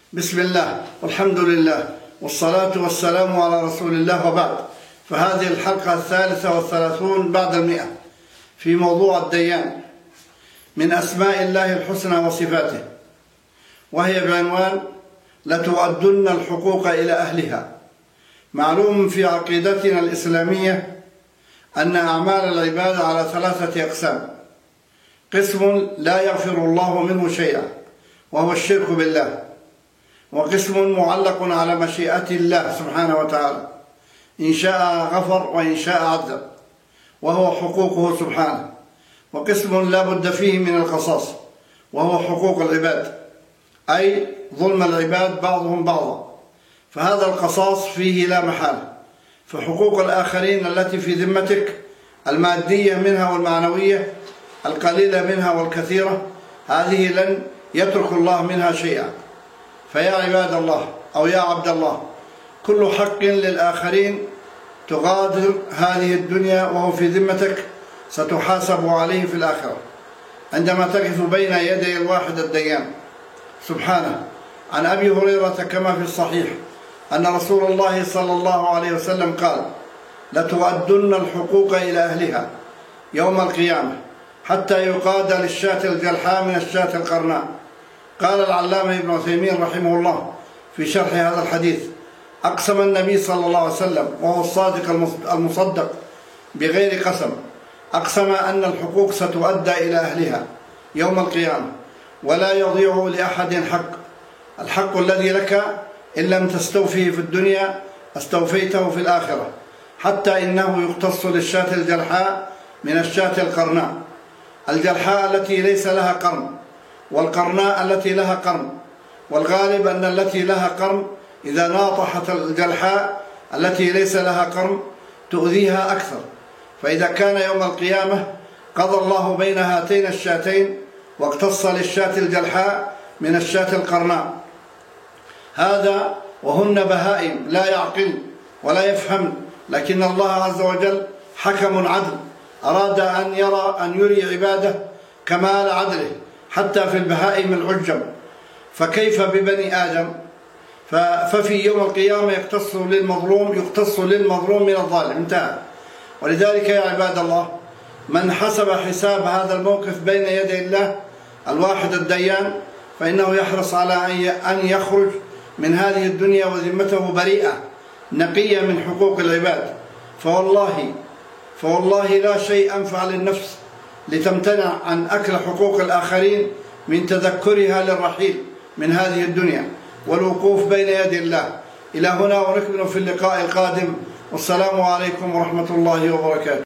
بسم الله والحمد لله والصلاة والسلام على رسول الله، وبعد. فهذه الحلقة 33 بعد 100 في موضوع الديان من أسماء الله الحسنى وصفاته، وهي بعنوان لتؤدن الحقوق إلى أهلها. معلوم في عقيدتنا الإسلامية أن أعمال العباد على 3 أقسام: قسم لا يغفر الله منه شيئا وهو الشرك بالله، وقسم معلق على مشيئة الله سبحانه وتعالى، إن شاء غفر وإن شاء عذب، وهو حقوقه سبحانه، وقسم لا بد فيه من القصاص وهو حقوق العباد، أي ظلم العباد بعضهم بعضا، فهذا القصاص فيه لا محالة. فحقوق الآخرين التي في ذمتك المادية منها والمعنوية، القليلة منها والكثيرة، هذه لن يترك الله منها شيئا. فيا عباد الله أو يا عبد الله، كل حق للآخرين تغادر هذه الدنيا وهو في ذمتك ستحاسب عليه في الآخرة، عندما تقف بين يدي الواحد الديان سبحانه. عن أبي هريرة كما في الصحيح أن رسول الله صلى الله عليه وسلم قال: لتؤدن الحقوق إلى أهلها يوم القيامة حتى يقاد للشاة الجلحاء من الشاة القرناء. قال العلامة ابن عثيمين رحمه الله في شرح هذا الحديث: أقسم النبي صلى الله عليه وسلم وهو الصادق المصدق بغير قسم، أقسم أن الحقوق ستؤدى إلى أهلها يوم القيامة، ولا يضيع لأحد حق. الحق الذي لك إن لم تستوفيه في الدنيا استوفيته في الآخرة، حتى إنه يقتص للشاة الجلحاء من الشاة القرناء. الجلحاء التي ليس لها قرن، والقرناء التي لها قرن، والغالب أن التي لها قرن إذا ناطحت الجلحاء التي ليس لها قرن تؤذيها أكثر. فإذا كان يوم القيامة قضى الله بين هاتين الشاتين واقتص للشاة الجلحاء من الشاة القرناء، هذا وهن بهائم لا يعقل ولا يفهم، لكن الله عز وجل حكم عدل، أراد أن يري عباده كمال عدله حتى في البهائم العجم، فكيف ببني آدم؟ ففي يوم القيامة يقتص للمظلوم من الظالم، انتهى. ولذلك يا عباد الله، من حسب حساب هذا الموقف بين يدي الله الواحد الديان فإنه يحرص على أن يخرج من هذه الدنيا وذمته بريئة نقية من حقوق العباد. فوالله لا شيء أنفع للنفس لتمتنع عن أكل حقوق الآخرين من تذكرها للرحيل من هذه الدنيا والوقوف بين يدي الله. إلى هنا ونكمل في اللقاء القادم، والسلام عليكم ورحمة الله وبركاته.